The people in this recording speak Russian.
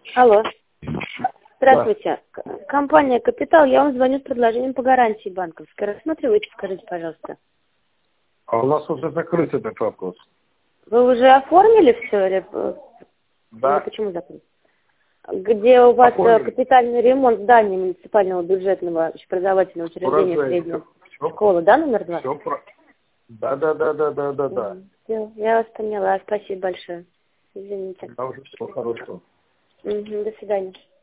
Алло. Здравствуйте. Да. Компания «Капитал». Я вам звоню с предложением по гарантии банковской. Рассматривайте, скажите, пожалуйста. А у нас уже закрыт этот вопрос. Вы уже оформили все или Да. почему закрыли? Где у вас Оформили. капитальный ремонт здания муниципального бюджетного общеобразовательного учреждения средней школы, да, номер 2? Все про... Да. Всё, я вас поняла. Спасибо большое. Извините. Да, уже всего хорошего. До свидания.